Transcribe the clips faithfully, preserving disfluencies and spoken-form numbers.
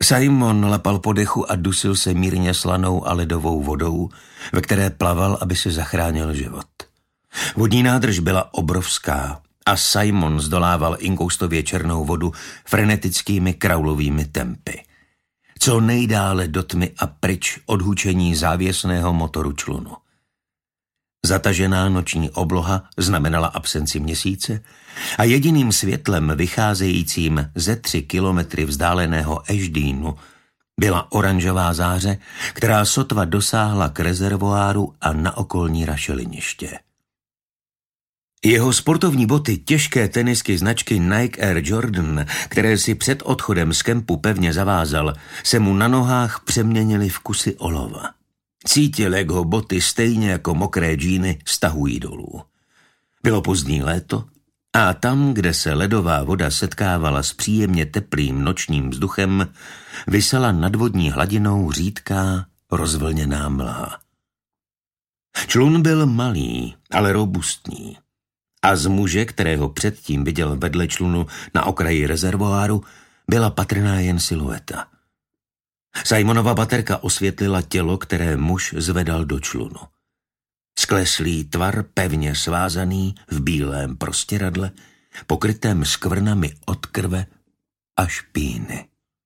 Simon lapal po dechu a dusil se mírně slanou a ledovou vodou, ve které plaval, aby si zachránil život. Vodní nádrž byla obrovská a Simon zdolával inkoustově černou vodu frenetickými kraulovými tempy. Co nejdále do tmy a pryč od hučení závěsného motoru člunu. Zatažená noční obloha znamenala absenci měsíce a jediným světlem vycházejícím ze tři kilometry vzdáleného Ešdínu byla oranžová záře, která sotva dosáhla k rezervoáru a na okolní rašeliniště. Jeho sportovní boty, těžké tenisky značky Nike Air Jordan, které si před odchodem z kempu pevně zavázal, se mu na nohách přeměnily v kusy olova. Cítil, jak ho boty stejně jako mokré džíny stahují dolů. Bylo pozdní léto a tam, kde se ledová voda setkávala s příjemně teplým nočním vzduchem, visela nad vodní hladinou řídká, rozvlněná mlha. Člun byl malý, ale robustní. A z muže, kterého předtím viděl vedle člunu na okraji rezervoáru, byla patrná jen silueta. Simonova baterka osvětlila tělo, které muž zvedal do člunu. Skleslý tvar, pevně svázaný v bílém prostěradle, pokrytém skvrnami od krve a špíny.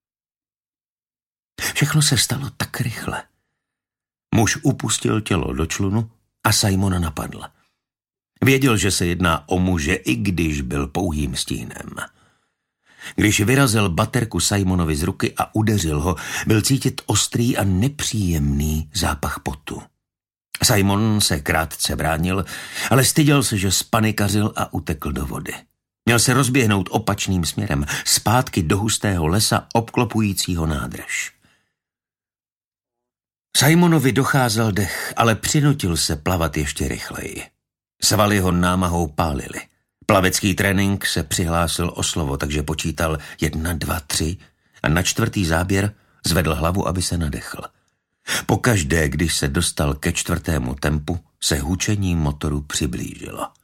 Všechno se stalo tak rychle. Muž upustil tělo do člunu a Simona napadla. Věděl, že se jedná o muže, i když byl pouhým stínem. Když vyrazil baterku Simonovi z ruky a udeřil ho, byl cítit ostrý a nepříjemný zápach potu. Simon se krátce bránil, ale styděl se, že spanikařil a utekl do vody. Měl se rozběhnout opačným směrem, zpátky do hustého lesa obklopujícího nádrž. Simonovi docházel dech, ale přinutil se plavat ještě rychleji. Svaly ho námahou pálily. Plavecký trénink se přihlásil o slovo, takže počítal jedna, dva, tři a na čtvrtý záběr zvedl hlavu, aby se nadechl. Pokaždé, když se dostal ke čtvrtému tempu, se hučení motoru přiblížilo.